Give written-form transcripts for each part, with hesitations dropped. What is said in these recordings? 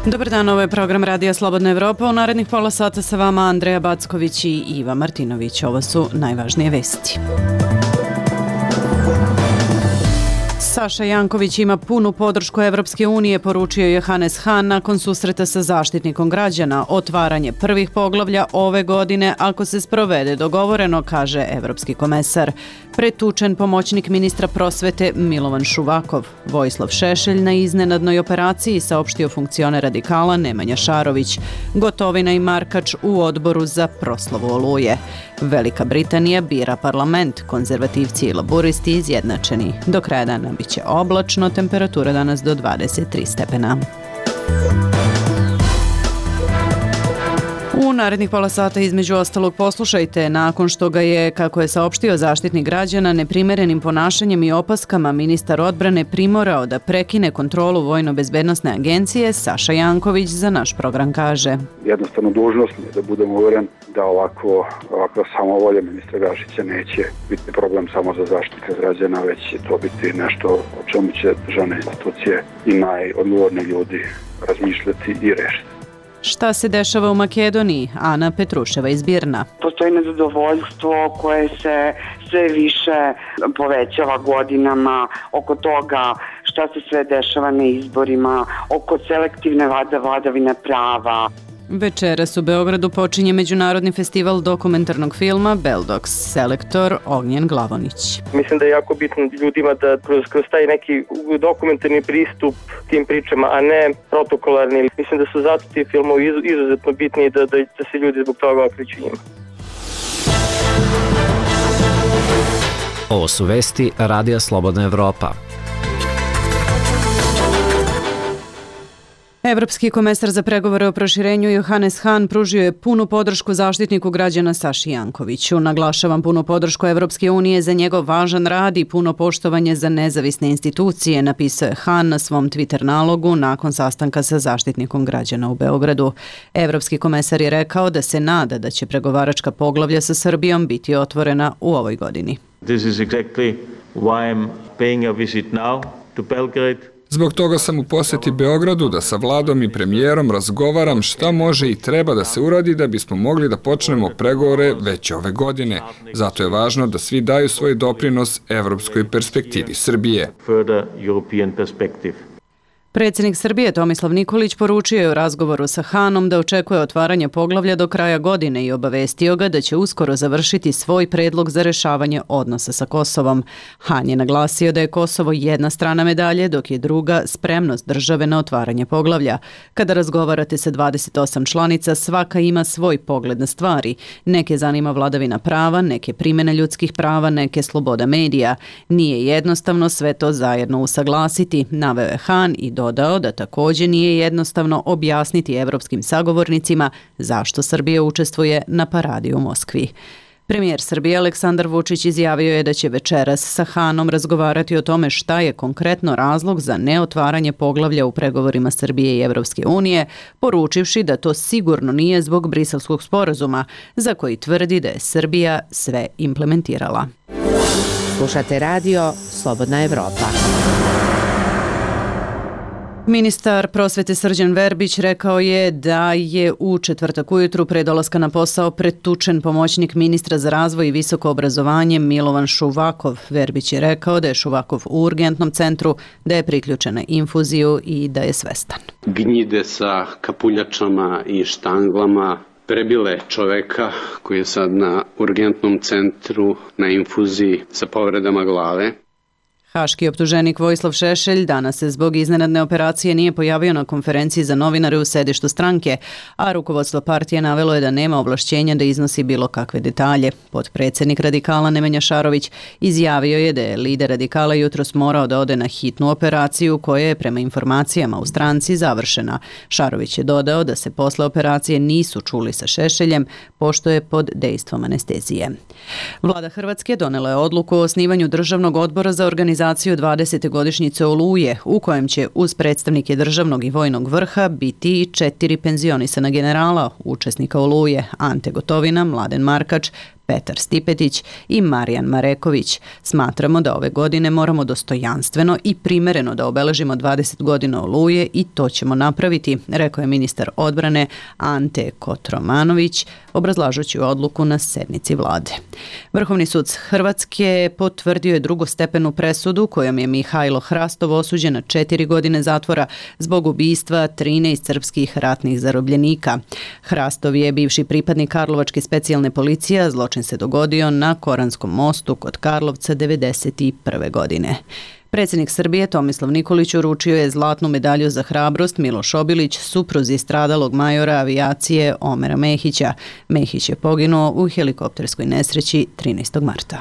Dobar dan, ovo je program Radija Slobodna Evropa. U narednih pola sata sa vama Andreja Backović i Iva Martinović. Ovo su najvažnije vesti. Saša Janković ima punu podršku Evropske unije, poručio je Johannes Hahn nakon susreta sa zaštitnikom građana. Otvaranje prvih poglavlja ove godine ako se sprovede dogovoreno, kaže evropski komesar. Pretučen pomoćnik ministra prosvete Milovan Šuvakov. Vojislav Šešelj na iznenadnoj operaciji, saopštio funkcioner radikala Nemanja Šarović. Gotovina i Markač u odboru za proslavu Oluje. Velika Britanija bira parlament, konzervativci i laburisti izjednačeni. Do kraja dana biće oblačno, temperatura danas do 23 stepena. U narednih pola sata između ostalog poslušajte, nakon što ga je, kako je saopštio zaštitnik građana, neprimerenim ponašanjem i opaskama ministar odbrane primorao da prekine kontrolu Vojno-bezbednosne agencije, Saša Janković za naš program kaže. Jednostavno dužnost mi je da budem uveren da ovakva samovolja ministra Gašića neće biti problem samo za zaštitnika građana, već će to biti nešto o čemu će državne institucije i najodgovorni ljudi razmišljati i rešiti. Šta se dešava u Makedoniji? Ana Petruševa iz Birna. Postoji nezadovoljstvo koje se sve više povećava godinama oko toga šta se sve dešava na izborima, oko selektivne vladavine prava. Večeras u Beogradu počinje Međunarodni festival dokumentarnog filma Beldox, selektor Ognjen Glavonić. Mislim da je jako bitno ljudima da kroz taj neki dokumentarni pristup tim pričama, a ne protokolarni. Mislim da su zato ti filmovi izuzetno bitni i da se ljudi zbog toga okreću njima. Ovo su vesti Radija Slobodna Evropa. Evropski komesar za pregovore o proširenju Johannes Hahn pružio je punu podršku zaštitniku građana Saši Jankoviću. Naglašavam punu podršku Evropske unije za njegov važan rad i puno poštovanje za nezavisne institucije, napisao je Hahn na svom Twitter nalogu nakon sastanka sa zaštitnikom građana u Beogradu. Evropski komesar je rekao da se nada da će pregovaračka poglavlja sa Srbijom biti otvorena u ovoj godini. This is exactly why I'm paying a visit now to Belgrade. Zbog toga sam u poseti Beogradu da sa vladom i premijerom razgovaram šta može i treba da se uradi da bismo mogli da počnemo pregovore već ove godine. Zato je važno da svi daju svoj doprinos evropskoj perspektivi Srbije. Predsjednik Srbije Tomislav Nikolić poručio je u razgovoru sa Hahnom da očekuje otvaranje poglavlja do kraja godine i obavestio ga da će uskoro završiti svoj predlog za rešavanje odnosa sa Kosovom. Hahn je naglasio da je Kosovo jedna strana medalje, dok je druga spremnost države na otvaranje poglavlja. Kada razgovarate sa 28 članica, svaka ima svoj pogled na stvari. Neke zanima vladavina prava, neke primjene ljudskih prava, neke sloboda medija. Nije jednostavno sve to zajedno usaglasiti, naveo je Hahn i dodao da također nije jednostavno objasniti evropskim sagovornicima zašto Srbija učestvuje na paradi u Moskvi. Premijer Srbije Aleksandar Vučić izjavio je da će večeras sa Hahnom razgovarati o tome šta je konkretno razlog za neotvaranje poglavlja u pregovorima Srbije i Evropske unije, poručivši da to sigurno nije zbog Briselskog sporazuma, za koji tvrdi da je Srbija sve implementirala. Slušate radio Slobodna Evropa. Ministar prosvete Srđan Verbić rekao je da je u četvrtak ujutru pre dolaska na posao pretučen pomoćnik ministra za razvoj i visoko obrazovanje Milovan Šuvakov. Verbić je rekao da je Šuvakov u urgentnom centru, da je priključen na infuziju i da je svestan. Gnjide sa kapuljačama i štanglama prebile čoveka koji je sad na urgentnom centru na infuziji sa povredama glave. Haški optuženik Vojislav Šešelj danas se zbog iznenadne operacije nije pojavio na konferenciji za novinare u sedištu stranke, a rukovodstvo partije navelo je da nema ovlašćenja da iznosi bilo kakve detalje. Potpredsjednik radikala Nemanja Šarović izjavio je da je lider radikala jutros morao da ode na hitnu operaciju koja je prema informacijama u stranci završena. Šarović je dodao da se posle operacije nisu čuli sa Šešeljem, pošto je pod dejstvom anestezije. Vlada Hrvatske donela je odluku o osnivanju Državnog odbora za organizaciju 20. godišnjice Oluje, u kojem će uz predstavnike državnog i vojnog vrha biti i 4 penzionisana generala, učesnika Oluje, Ante Gotovina, Mladen Markač, Petar Stipetić i Marijan Mareković. Smatramo da ove godine moramo dostojanstveno i primereno da obeležimo 20 godina Oluje i to ćemo napraviti, rekao je ministar odbrane Ante Kotromanović, obrazlažući odluku na sednici vlade. Vrhovni sud Hrvatske potvrdio je drugostepenu presudu kojom je Mihajlo Hrastov osuđen na 4 godine zatvora zbog ubistva 13 srpskih ratnih zarobljenika. Hrastov je bivši pripadnik Karlovačke specijalne policije, a zločin se dogodio na Koranskom mostu kod Karlovca 1991. godine. Predsjednik Srbije Tomislav Nikolić uručio je zlatnu medalju za hrabrost Miloš Obilić, supruzi stradalog majora avijacije Omera Mehića. Mehić je poginuo u helikopterskoj nesreći 13. marta.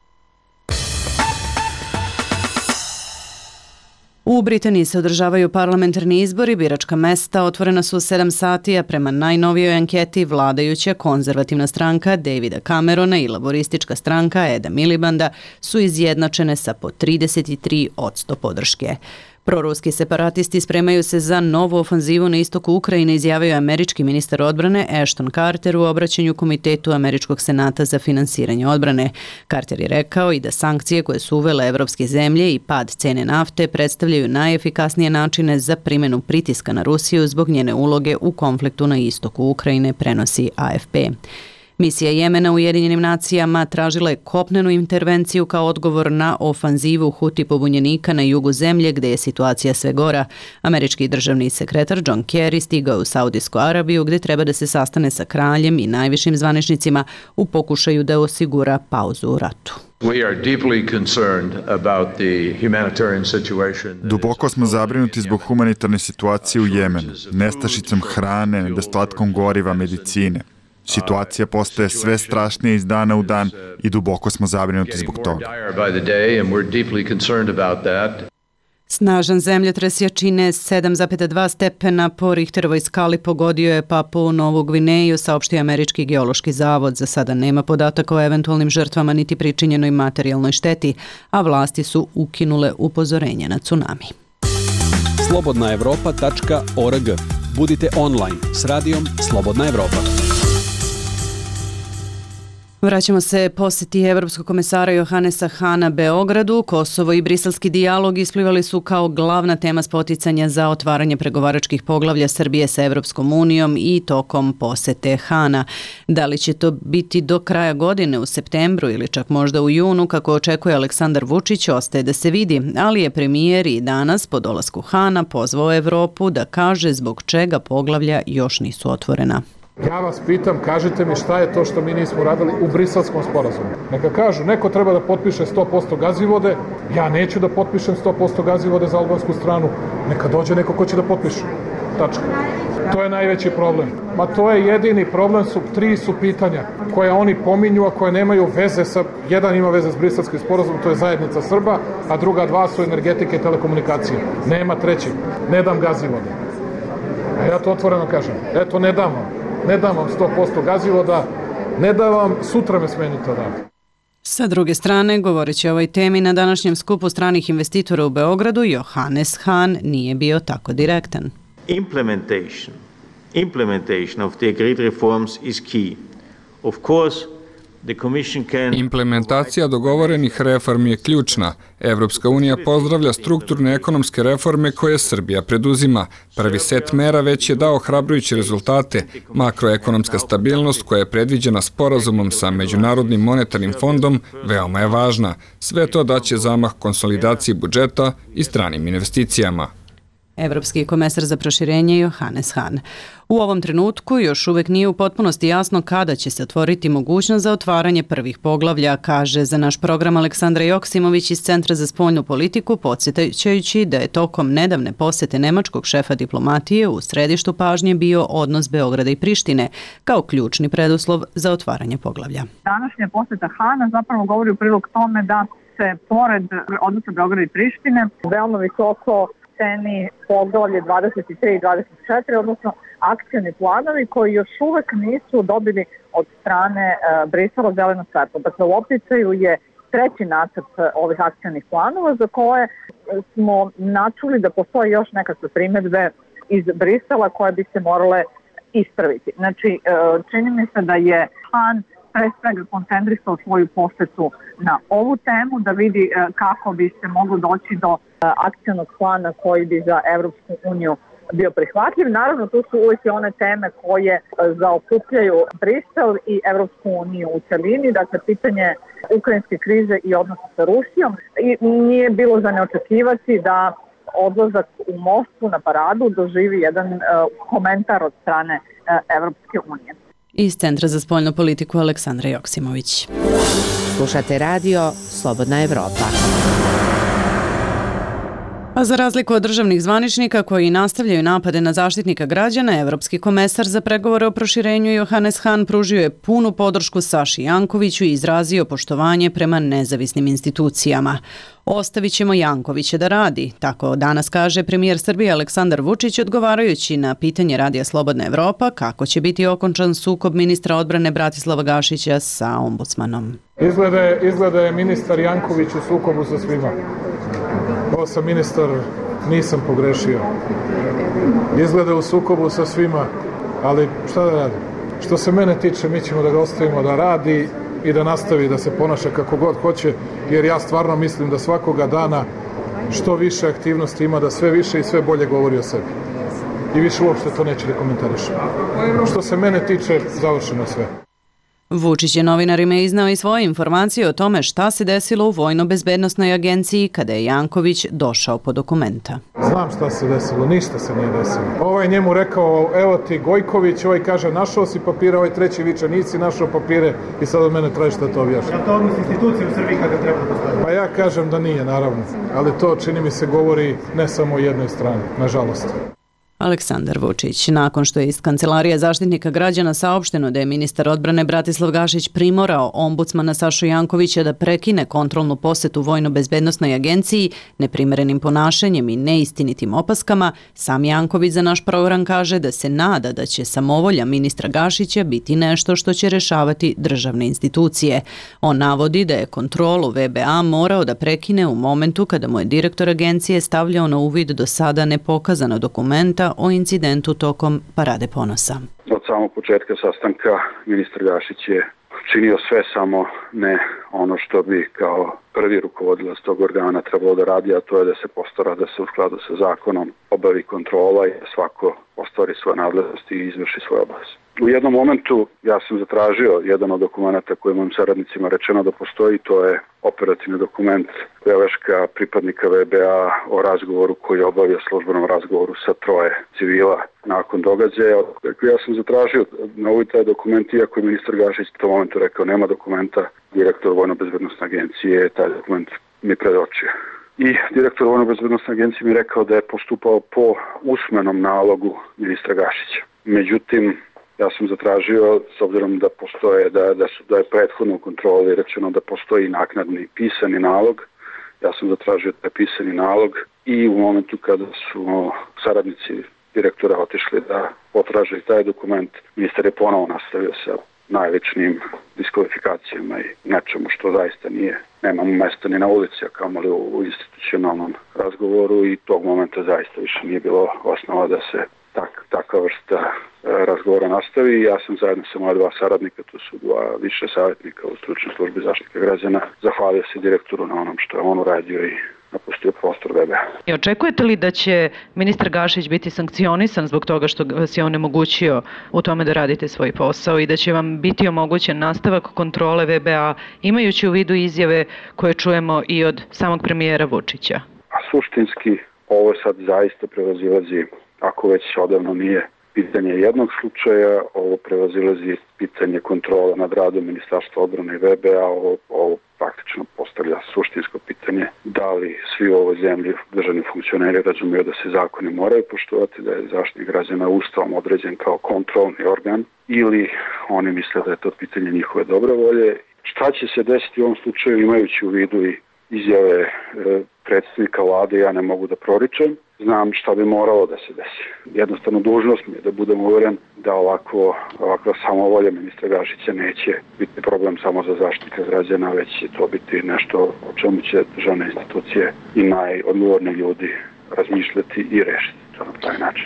U Britaniji se održavaju parlamentarni izbori, biračka mesta otvorena su u 7 sati, a prema najnovijoj anketi vladajuća konzervativna stranka Davida Camerona i laboristička stranka Eda Milibanda su izjednačene sa po 33% podrške. Proruski separatisti spremaju se za novu ofanzivu na istoku Ukrajine, izjavio je američki ministar odbrane Ashton Carter u obraćanju Komitetu Američkog senata za finansiranje odbrane. Carter je rekao i da sankcije koje su uvele evropske zemlje i pad cene nafte predstavljaju najefikasnije načine za primjenu pritiska na Rusiju zbog njene uloge u konfliktu na istoku Ukrajine, prenosi AFP. Misija Jemena u Ujedinjenim nacijama tražila je kopnenu intervenciju kao odgovor na ofanzivu Huti pobunjenika na jugu zemlje gdje je situacija sve gora. Američki državni sekretar John Kerry stigao u Saudijsku Arabiju gdje treba da se sastane sa kraljem i najvišim zvaničnicima u pokušaju da osigura pauzu u ratu. Duboko smo zabrinuti zbog humanitarne situacije u Jemenu, nestašicom hrane, nedostatkom goriva, medicine. Situacija postaje sve strašnija iz dana u dan i duboko smo zabrinuti zbog toga. Snažan zemljotres jačine 7,2 stepena po Richterovoj skali pogodio je Papuu Novu Gvineju, saopštio Američki geološki zavod. Za sada nema podataka o eventualnim žrtvama niti pričinjenoj materijalnoj šteti, a vlasti su ukinule upozorenje na tsunami. slobodnaevropa.org. Budite online s radijom Slobodna Evropa. Vraćamo se posjeti Evropskog komesara Johannesa Hahna Beogradu. Kosovo i briselski dijalog isplivali su kao glavna tema spoticanja za otvaranje pregovaračkih poglavlja Srbije sa Evropskom unijom i tokom posete Hahna. Da li će to biti do kraja godine u septembru ili čak možda u junu, kako očekuje Aleksandar Vučić, ostaje da se vidi, ali je premijer i danas po dolasku Hahna pozvao Evropu da kaže zbog čega poglavlja još nisu otvorena. Ja vas pitam, kažite mi šta je to što mi nismo radili u Briselskom sporazumu. Neka kažu, neko treba da potpiše 100% gazivode, ja neću da potpišem 100% gazivode za albansku stranu, neka dođe neko ko će da potpiše. Tačka. To je najveći problem. Ma to je jedini problem, tri su pitanja koje oni pominju, a koje nemaju veze sa, jedan ima veze s Briselskim sporazumom, to je zajednica Srba, a druga dva su energetike i telekomunikacije. Nema treći. Ne dam gazivode. A ja to otvoreno kažem. Eto, ne dam vam. Ne dam vam 100% gazivoda, ne dam vam, sutra me smenite odavde. Sa druge strane, govoreći o ovoj temi na današnjem skupu stranih investitora u Beogradu, Johannes Hahn nije bio tako direktan. Implementation of the agreed reforms is key. Of course, implementacija dogovorenih reformi je ključna. Evropska unija pozdravlja strukturne ekonomske reforme koje Srbija preduzima. Prvi set mera već je dao ohrabrujuće rezultate. Makroekonomska stabilnost koja je predviđena sporazumom sa Međunarodnim monetarnim fondom veoma je važna. Sve to daće zamah konsolidaciji budžeta i stranim investicijama. Evropski komesar za proširenje Johannes Hahn. U ovom trenutku još uvek nije u potpunosti jasno kada će se otvoriti mogućnost za otvaranje prvih poglavlja, kaže za naš program Aleksandra Joksimović iz Centra za spoljnu politiku, podsjećajući da je tokom nedavne posete nemačkog šefa diplomatije u središtu pažnje bio odnos Beograda i Prištine kao ključni preduslov za otvaranje poglavlja. Današnja poseta Hahna zapravo govori u prilog tome da se pored odnosa Beograda i Prištine veoma visoko ceni poglavlje 23 i 24, odnosno akcioni planovi koji još uvek nisu dobili od strane Brisela zeleno svetlo. Dakle, u opticaju je treći nacrt ovih akcionih planova za koje smo načuli da postoje još nekakve primedbe iz Brisela koje bi se morale ispraviti. Znači, čini mi se da je Hahn pre svega koncentrisao svoju posetu na ovu temu, da vidi kako bi se moglo doći do akcionog plana koji bi za Evropsku uniju bio prihvatljiv. Naravno, tu su uvijek i one teme koje zaokupljaju Brisel i Evropsku uniju u celini, dakle pitanje ukrajinske krize i odnosa sa Rusijom. I nije bilo za neočekivati da odlazak u Moskvu na paradu doživi jedan komentar od strane Evropske unije. Iz Centra za spoljnu politiku Aleksandra Joksimović. Slušate radio Slobodna Evropa. A za razliku od državnih zvaničnika koji nastavljaju napade na zaštitnika građana, Evropski komesar za pregovore o proširenju Johannes Hahn pružio je punu podršku Saši Jankoviću i izrazio poštovanje prema nezavisnim institucijama. Ostavit ćemo Jankovića da radi, tako danas kaže premijer Srbije Aleksandar Vučić odgovarajući na pitanje Radija Slobodna Evropa kako će biti okončan sukob ministra odbrane Bratislava Gašića sa ombudsmanom. Izgleda je ministar Janković u sukobu sa svima. Ovo sam ministar, nisam pogrešio. Izgleda u sukobu sa svima, ali šta da radim? Što se mene tiče, mi ćemo da ga ostavimo da radi i da nastavi da se ponaša kako god hoće, jer ja stvarno mislim da svakoga dana što više aktivnosti ima, da sve više i sve bolje govori o sebi. I više uopšte to neće da komentarišem. Što se mene tiče, završeno sve. Vučić je novinarima iznao i svoje informacije o tome šta se desilo u Vojno-bezbednosnoj agenciji kada je Janković došao po dokumenta. Znam šta se desilo, ništa se nije desilo. Ovaj njemu rekao, evo ti Gojković, ovaj kaže našao si papire, ovaj treći viče nisi našao papire i sad od mene traži da to objašnja. Je to odnos institucije u Srbiji kada treba da postoji? Pa ja kažem da nije, naravno, ali to čini mi se govori ne samo o jednoj strani, nažalost. Aleksandar Vučić. Nakon što je iz Kancelarije zaštitnika građana saopšteno da je ministar odbrane Bratislav Gašić primorao ombudsmana Sašu Jankovića da prekine kontrolnu posetu Vojno-bezbednosnoj agenciji neprimerenim ponašanjem i neistinitim opaskama, sam Janković za naš program kaže da se nada da će samovolja ministra Gašića biti nešto što će rešavati državne institucije. On navodi da je kontrolu VBA morao da prekine u momentu kada mu je direktor agencije stavljao na uvid do sada nepokazana dokumenta o incidentu tokom Parade ponosa. Od samog početka sastanka ministar Gašić je činio sve samo ne ono što bi kao prvi rukovodilac tog organa trebalo da radi, a to je da se postara da se u skladu sa zakonom obavi kontrola i da svako ostvari svoje nadležnosti i izvrši svoje obaveze. U jednom momentu ja sam zatražio jedan od dokumenta koji mojim saradnicima rečeno da postoji, to je operativni dokument beleška pripadnika VBA o razgovoru koji je obavio službenom razgovoru sa 3 civila nakon događaja. Ja sam zatražio na ovaj taj dokument, iako je ministar Gašić u tom momentu rekao nema dokumenta, direktor Vojno-bezbednosne agencije taj dokument mi predočio. I direktor Vojno-bezbednosne agencije mi rekao da je postupao po usmenom nalogu ministra Gašića. Međutim, ja sam zatražio, s obzirom da postoje, da je prethodno u kontroli rečeno da postoji naknadni pisani nalog, ja sam zatražio taj pisani nalog i u momentu kada su saradnici direktora otišli da potraže taj dokument, ministar je ponovo nastavio sa najličnijim diskvalifikacijama i nečemu što zaista nemamo mesta ni na ulici, a kamoli u institucionalnom razgovoru i tog momenta zaista više nije bilo osnova da se takva vrsta razgovora nastavi. Ja sam zajedno sa moja 2 saradnika, to su 2 više savjetnika u stručnoj službi zaštitnika građana, zahvalio se direktoru na onom što je on uradio i napustio prostor VBA. I očekujete li da će ministar Gašić biti sankcionisan zbog toga što vas je onemogućio u tome da radite svoj posao i da će vam biti omogućen nastavak kontrole VBA imajući u vidu izjave koje čujemo i od samog premijera Vučića? A suštinski ovo sad zaista prevazilazi, ako već odavno nije pitanje jednog slučaja, ovo prevazilazi pitanje kontrola nad radom Ministarstva odbrane i VBA, ovo praktično postavlja suštinsko pitanje da li svi u ovoj zemlji državni funkcioneri razumeju da se zakoni moraju poštovati, da je zaštitnik građana Ustavom određen kao kontrolni organ ili oni misle da je to pitanje njihove dobre volje. Šta će se desiti u ovom slučaju imajući u vidu i izjave predsjednika vlade, ja ne mogu da proričem. Znam šta bi moralo da se desi. Jednostavno dužnost mi je da budem uveren da ovakva samovolja ministra Gašića neće biti problem samo za zaštitnika građana, već će to biti nešto o čemu će državne institucije i najodgovorniji ljudi razmišljati i rešiti to na taj način.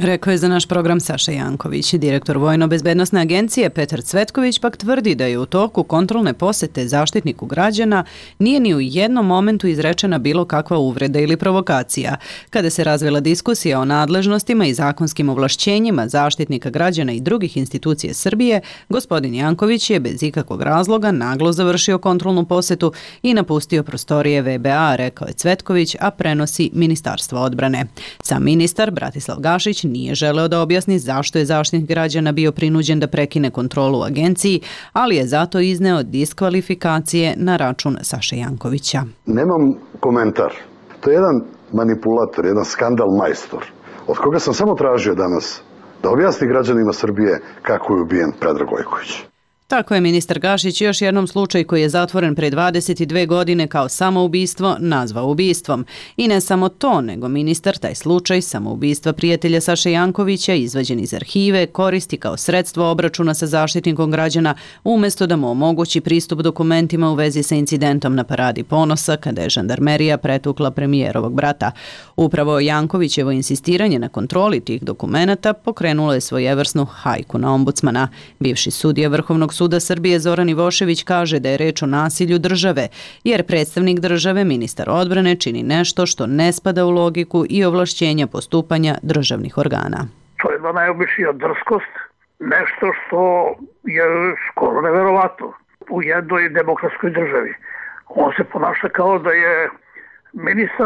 Rekao je za naš program Saša Janković. Direktor Vojno-bezbednosne agencije Petar Cvetković pak tvrdi da je u toku kontrolne posete Zaštitniku građana nije ni u jednom momentu izrečena bilo kakva uvreda ili provokacija. Kada se razvila diskusija o nadležnostima i zakonskim ovlašćenjima Zaštitnika građana i drugih institucija Srbije, gospodin Janković je bez ikakvog razloga naglo završio kontrolnu posetu i napustio prostorije VBA, rekao je Cvetković, a prenosi Ministarstvo odbrane. Sam ministar Bratislav Gašić nije želeo da objasni zašto je Zaštitnik građana bio prinuđen da prekine kontrolu u agenciji, ali je zato izneo diskvalifikacije na račun Saše Jankovića. Nemam komentar. To je jedan manipulator, jedan skandal majstor, od koga sam samo tražio danas da objasni građanima Srbije kako je ubijen Predrag Gojković. Tako je ministar Gašić još jednom slučaj koji je zatvoren pre 22 godine kao samoubistvo nazvao ubistvom. I ne samo to, nego ministar taj slučaj samoubistva prijatelja Saše Jankovića izvađen iz arhive koristi kao sredstvo obračuna sa Zaštitnikom građana umjesto da mu omogući pristup dokumentima u vezi sa incidentom na Paradi ponosa kada je žandarmerija pretukla premijerovog brata. Upravo Jankovićevo insistiranje na kontroli tih dokumenata pokrenulo je svojevrsnu hajku na ombudsmana. Bivši sudija Vrhovnog suda Srbije Zoran Ivošević kaže da je reč o nasilju države, jer predstavnik države, ministar odbrane, čini nešto što ne spada u logiku i ovlašćenja postupanja državnih organa. To je jedna najobičnija drskost, nešto što je skoro neverovatno u jednoj demokratskoj državi. On se ponaša kao da je ministar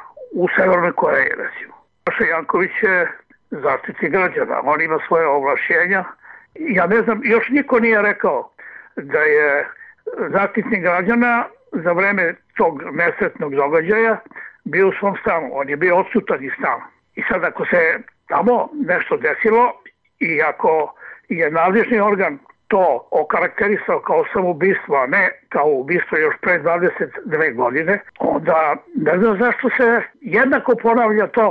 u Severnoj Koreji, recimo. Saša Janković je zaštitnik građana, on ima svoje ovlašćenja. Ja ne znam, još niko nije rekao da je Zaštitnik građana za vreme tog nesretnog događaja bio u svom stanu. On je bio odsutan iz stana. I sad ako se tamo nešto desilo i ako je nadležni organ to okarakterisao kao samoubistvo, a ne kao ubistvo još pre 22 godine, onda ne znam zašto se jednako ponavlja to.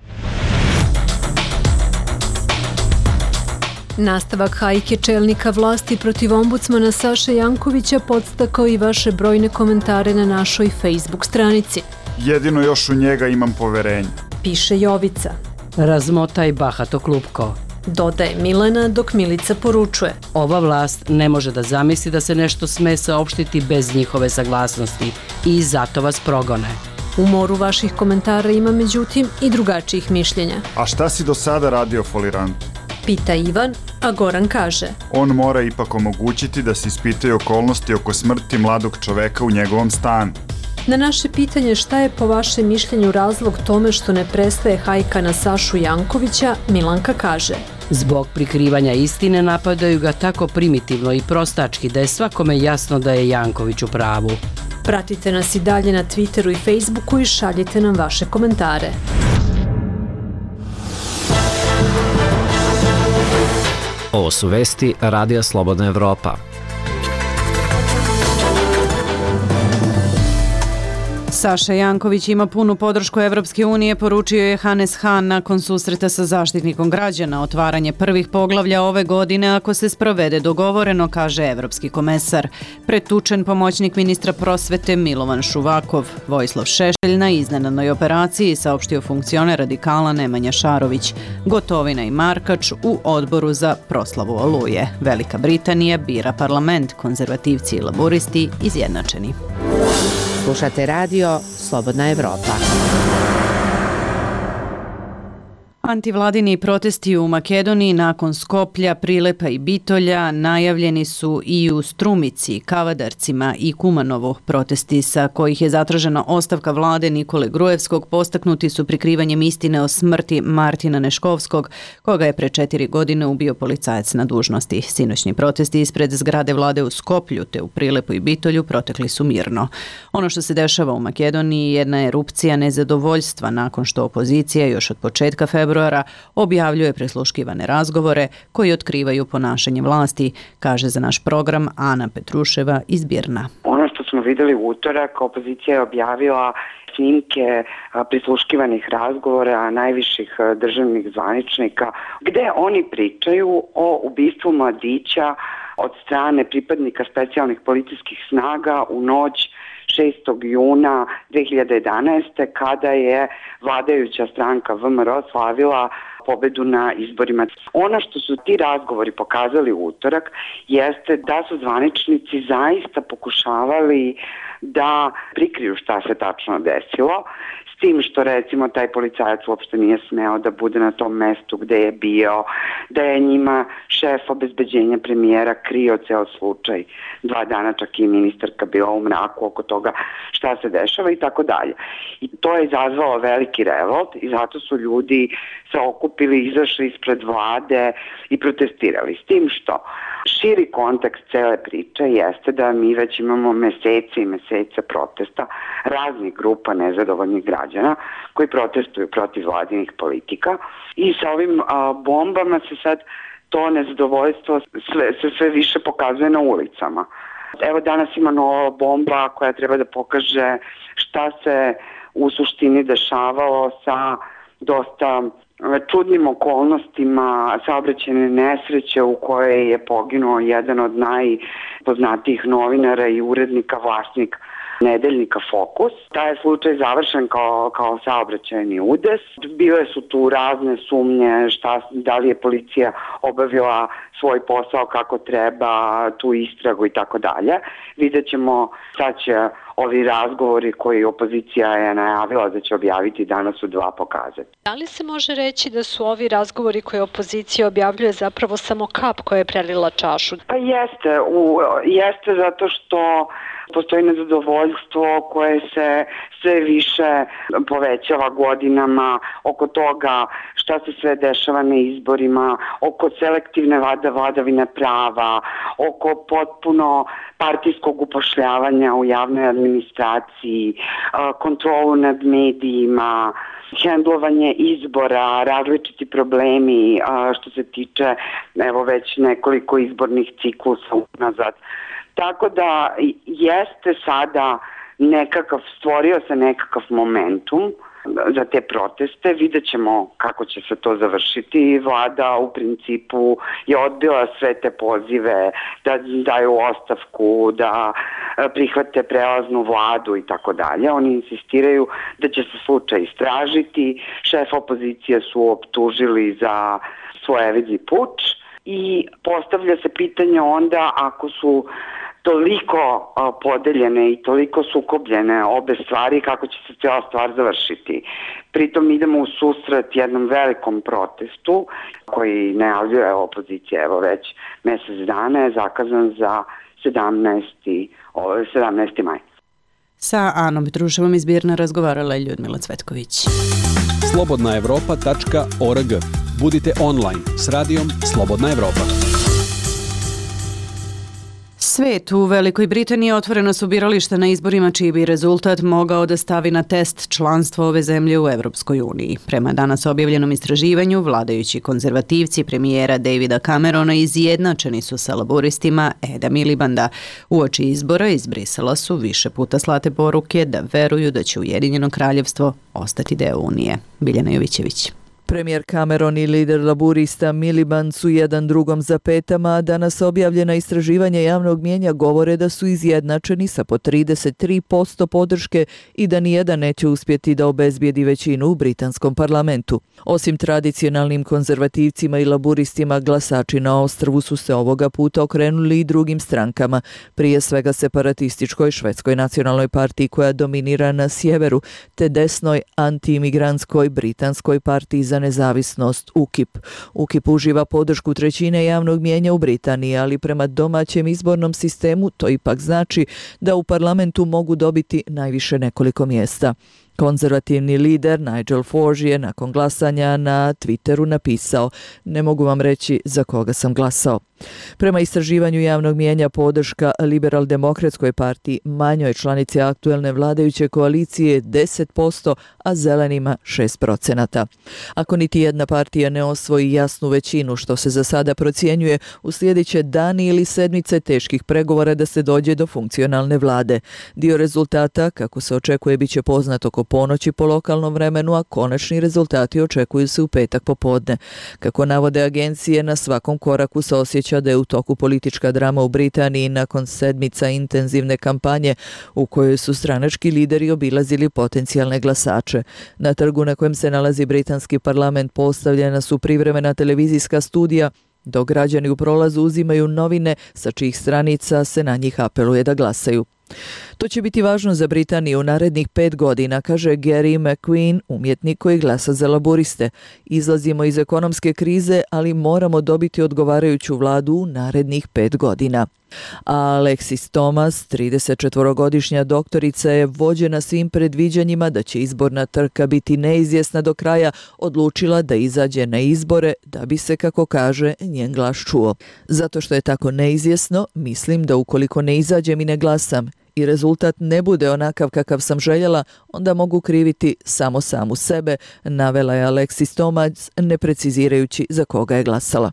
Nastavak hajke čelnika vlasti protiv ombudsmana Saše Jankovića podstakao i vaše brojne komentare na našoj Facebook stranici. Jedino još u njega imam poverenje. Piše Jovica. Razmotaj bahato klupko. Dodaje Milena dok Milica poručuje. Ova vlast ne može da zamisli da se nešto sme saopštiti bez njihove saglasnosti i zato vas progone. U moru vaših komentara ima međutim i drugačijih mišljenja. A šta si do sada radio folirantu? Pita Ivan, a Goran kaže. On mora ipak omogućiti da se ispitaju okolnosti oko smrti mladog čoveka u njegovom stanu. Na naše pitanje šta je po vašem mišljenju razlog tome što ne prestaje hajka na Sašu Jankovića, Milanka kaže. Zbog prikrivanja istine napadaju ga tako primitivno i prostački da je svakome jasno da je Janković u pravu. Pratite nas i dalje na Twitteru i Facebooku i šaljite nam vaše komentare. Ovo su vesti Radija Slobodna Evropa. Saša Janković ima punu podršku Evropske unije, poručio je Hannes Hahn nakon susreta sa Zaštitnikom građana. Otvaranje prvih poglavlja ove godine ako se sprovede dogovoreno, kaže evropski komesar. Pretučen pomoćnik ministra prosvete Milovan Šuvakov. Vojislav Šešelj na iznenadnoj operaciji, saopštio funkcioner radikala Nemanja Šarović. Gotovina i Markač u odboru za proslavu Oluje. Velika Britanija bira parlament, konzervativci i laburisti izjednačeni. Slušate radio Slobodna Evropa. Antivladini protesti u Makedoniji nakon Skoplja, Prilepa i Bitolja najavljeni su i u Strumici, Kavadarcima i Kumanovu. Protesti sa kojih je zatražena ostavka vlade Nikole Grujevskog postaknuti su prikrivanjem istine o smrti Martina Neškovskog, koga je pre 4 godine ubio policajac na dužnosti. Sinoćni protesti ispred zgrade vlade u Skoplju te u Prilepu i Bitolju protekli su mirno. Ono što se dešava u Makedoniji jedna je erupcija nezadovoljstva nakon što opozicija još od početka februara objavljuje prisluškivane razgovore koji otkrivaju ponašanje vlasti, kaže za naš program Ana Petruševa iz Birna. Ono što smo videli u utorak, opozicija je objavila snimke prisluškivanih razgovora najviših državnih zvaničnika, gde oni pričaju o ubistvu mladića od strane pripadnika specijalnih policijskih snaga u noć 6. juna 2011. kada je vladajuća stranka VMRO slavila pobedu na izborima. Ono što su ti razgovori pokazali u utorak jeste da su zvaničnici zaista pokušavali da prikriju šta se tačno desilo, s tim što recimo taj policajac uopšte nije smeo da bude na tom mestu gde je bio, da je njima šef obezbeđenja premijera krio ceo slučaj 2 dana, čak i ministarka bila u mraku oko toga šta se dešava i tako dalje. I to je izazvalo veliki revolt i zato su ljudi se okupili, izašli ispred vlade i protestirali. S tim što širi kontekst cele priče jeste da mi već imamo mesece i mesece protesta raznih grupa nezadovoljnih građana koji protestuju protiv vladinih politika i sa ovim bombama se sad to nezadovoljstvo sve više pokazuje na ulicama. Evo danas ima nova bomba koja treba da pokaže šta se u suštini dešavalo sa dosta čudnim okolnostima saobraćajne nesreće u kojoj je poginuo jedan od najpoznatijih novinara i urednika, vlasnik nedeljnika Fokus. Taj je slučaj završen kao saobraćajni udes. Bile su tu razne sumnje da li je policija obavila svoj posao kako treba, tu istragu i tako dalje. Vidjet ćemo šta će ovi razgovori koji opozicija je najavila da će objaviti danas u 2 pokazati. Da li se može reći da su ovi razgovori koje opozicija objavljuje zapravo samo kap koja je prelila čašu? Pa jeste zato što postoji nezadovoljstvo koje se sve više povećava godinama oko toga šta se sve dešava na izborima, oko selektivne vladavine prava, oko potpuno partijskog upošljavanja u javnoj administraciji, kontrolu nad medijima, hendlovanje izbora, različiti problemi što se tiče evo već nekoliko izbornih ciklusa unazad. Tako da jeste sada stvorio se nekakav momentum za te proteste, vidjet ćemo kako će se to završiti. Vlada u principu je odbila sve te pozive da daju ostavku, da prihvate prelaznu vladu i tako dalje. Oni insistiraju da će se slučaj istražiti, šef opozicije su optužili za svojevidni puč i postavlja se pitanje onda ako su toliko podeljene i toliko sukobljene obe stvari, kako će se cijela stvar završiti. Pritom idemo u susret jednom velikom protestu koji najavljuje opozicija već mesec dana, je zakazan za 17. maj. Sa Anom Petruševom iz Birna razgovarala je Ljudmila Cvetković. slobodnaevropa.org. Budite online s radijom Slobodna Evropa. Svet u Velikoj Britaniji otvorena su birališta na izborima čiji bi rezultat mogao da stavi na test članstvo ove zemlje u Evropskoj uniji. Prema danas objavljenom istraživanju, vladajući konzervativci premijera Davida Camerona izjednačeni su sa laburistima Eda Milibanda. Uoči izbora iz Brisela su više puta slate poruke da veruju da će Ujedinjeno kraljevstvo ostati deo Unije. Biljana Jovićević. Premijer Cameron i lider laburista Miliband su jedan drugom za petama, a danas objavljena istraživanja javnog mijenja govore da su izjednačeni sa po 33% podrške i da nijedan neće uspjeti da obezbijedi većinu u britanskom parlamentu. Osim tradicionalnim konzervativcima i laburistima, glasači na ostrvu su se ovoga puta okrenuli i drugim strankama, prije svega separatističkoj švedskoj nacionalnoj partiji koja dominira na sjeveru, te desnoj antiimigrantskoj britanskoj partiji za nezavisnost UKIP. UKIP uživa podršku trećine javnog mijenja u Britaniji, ali prema domaćem izbornom sistemu to ipak znači da u parlamentu mogu dobiti najviše nekoliko mjesta. Konzervativni lider Nigel Farage je nakon glasanja na Twitteru napisao: "Ne mogu vam reći za koga sam glasao." Prema istraživanju javnog mijenja podrška Liberal-demokratskoj partiji, manjoj članici aktuelne vladajuće koalicije, 10%, a zelenima 6%. Ako niti jedna partija ne osvoji jasnu većinu, što se za sada procjenjuje, uslijedit će dani ili sedmice teških pregovora da se dođe do funkcionalne vlade. Dio rezultata, kako se očekuje, bit će poznat oko oko ponoći po lokalnom vremenu, a konačni rezultati očekuju se u petak popodne. Kako navode agencije, na svakom koraku se osjeća da je u toku politička drama u Britaniji nakon sedmica intenzivne kampanje u kojoj su stranački lideri obilazili potencijalne glasače. Na trgu na kojem se nalazi britanski parlament postavljena su privremena televizijska studija, dok građani u prolazu uzimaju novine sa čijih stranica se na njih apeluje da glasaju. To će biti važno za Britaniju u narednih 5 godina, kaže Gary McQueen, umjetnik koji glasa za laburiste. Izlazimo iz ekonomske krize, ali moramo dobiti odgovarajuću vladu u narednih 5 godina. A Alexis Thomas, 34-godišnja doktorica, je vođena svim predviđanjima da će izborna trka biti neizvjesna do kraja, odlučila da izađe na izbore da bi se, kako kaže, njen glas čuo. Zato što je tako neizvjesno, mislim da ukoliko ne izađem i ne glasam i rezultat ne bude onakav kakav sam željela, onda mogu kriviti samo samu sebe, navela je Alexis Thomas, ne precizirajući za koga je glasala.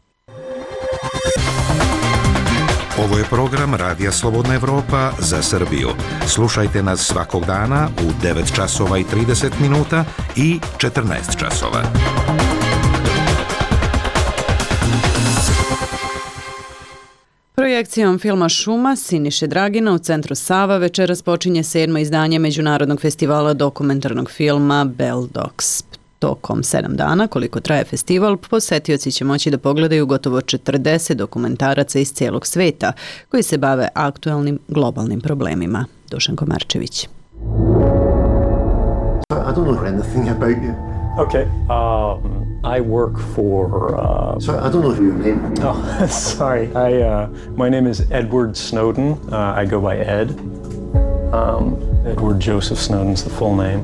Ovo je program Radija Slobodna Evropa za Srbiju. Slušajte nas svakog dana u 9 časova i 30 minuta i 14 časova. Projekcijom filma Šuma Siniše Dragina u centru Sava večeras počinje 7. izdanje Međunarodnog festivala dokumentarnog filma Beldox. Tokom 7 dana, koliko traje festival, posetioci će moći da pogledaju gotovo 40 dokumentaraca iz cijelog sveta koji se bave aktualnim globalnim problemima. Dušan Komarčević. I don't know anything about you. Okay. I work for... Sorry, I don't know who your name is. Oh, sorry. My name is Edward Snowden. I go by Ed. Edward Joseph Snowden's the full name.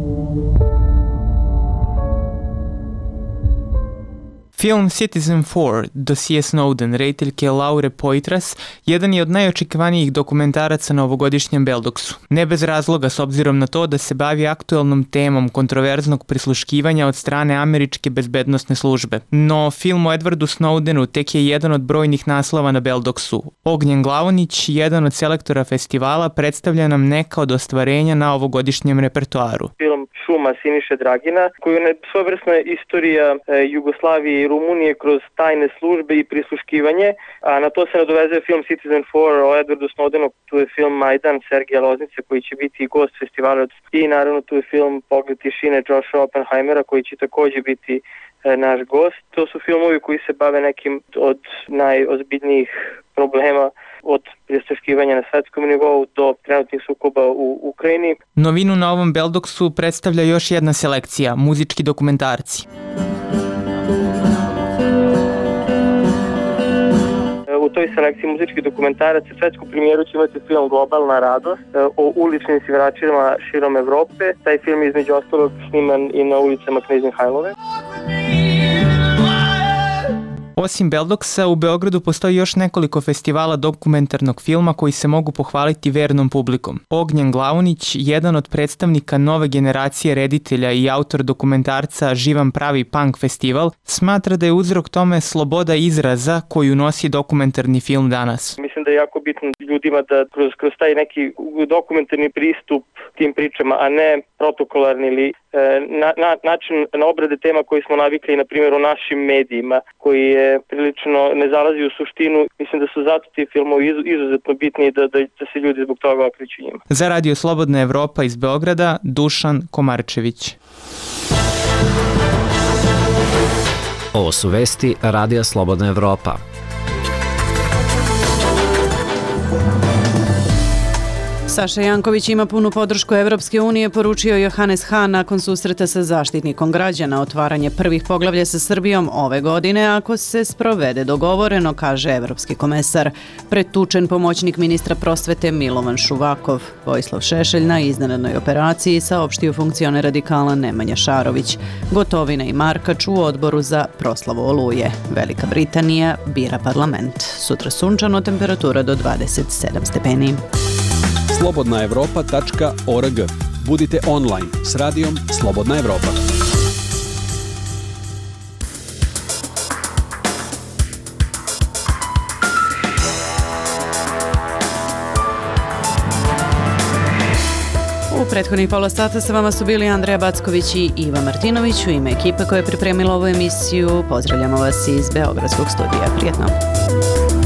Film Citizen 4, dosije Snowden, rediteljke Laure Poitras, jedan je od najočekivanijih dokumentaraca na ovogodišnjem Beldoksu. Ne bez razloga, s obzirom na to da se bavi aktuelnom temom kontroverznog prisluškivanja od strane američke bezbednosne službe. No, film o Edwardu Snowdenu tek je jedan od brojnih naslova na Beldoksu. Ognjen Glavonić, jedan od selektora festivala, predstavlja nam neka od ostvarenja na ovogodišnjem repertoaru. Film Šuma Siniše Dragina, koji je svojevrsna istorija Jugoslavije i Rumunije kroz tajne službe i prisluškivanje, a na to se nadovezuje film Citizen 4 o Edwardu Snowdenu, tu je film Majdan Sergeja Loznice koji će biti gost festivala i naravno tu je film Pogled tišine Josha Oppenheimera koji će također biti naš gost. To su filmovi koji se bave nekim od najozbiljnijih problema od prisluškivanja na svetskom nivou do trenutnih sukoba u Ukrajini. Novinu na ovom Beldoksu predstavlja još jedna selekcija, muzički dokumentarci. U toj selekciji muzičkih dokumentaraca svetsku premijeru će imati film Globalna radost o uličnim sviračima širom Evrope. Taj film je između ostalog sniman i na ulicama Knez Mihajlove. Osim Beldoksa, u Beogradu postoji još nekoliko festivala dokumentarnog filma koji se mogu pohvaliti vernom publikom. Ognjen Glavonić, jedan od predstavnika nove generacije reditelja i autor dokumentarca Živan pravi punk festival, smatra da je uzrok tome sloboda izraza koju nosi dokumentarni film danas. Mislim da je jako bitno ljudima da kroz taj neki dokumentarni pristup tim pričama, a ne protokolarni ili način na obrade tema koji smo navikli, na primjer, u našim medijima, koji je prilično ne zalazi u suštinu. Mislim da su zato ti filmovi izuzetno bitni da se ljudi zbog toga okreću njima. Za Radio Slobodna Evropa iz Beograda, Dušan Komarčević. Ovo su vesti Radija Slobodna Evropa. Saša Janković ima punu podršku Evropske unije, poručio Johannes Hahn nakon susreta sa zaštitnikom građana. Otvaranje prvih poglavlja sa Srbijom ove godine ako se sprovede dogovoreno, kaže evropski komesar. Pretučen pomoćnik ministra prosvete Milovan Šuvakov. Vojislav Šešelj na iznenadnoj operaciji, saopštio funkcioner radikala Nemanja Šarović. Gotovina i Markač u odboru za proslavu Oluje. Velika Britanija bira parlament. Sutra sunčano, temperatura do 27 stepeni. slobodnaevropa.org. Budite online s radijom Slobodna Evropa. U prethodnih pola sata sa vama su bili Andreja Backović i Iva Martinović. U ime ekipe koja je pripremila ovu emisiju pozdravljamo vas iz Beogradskog studija. Prijetno!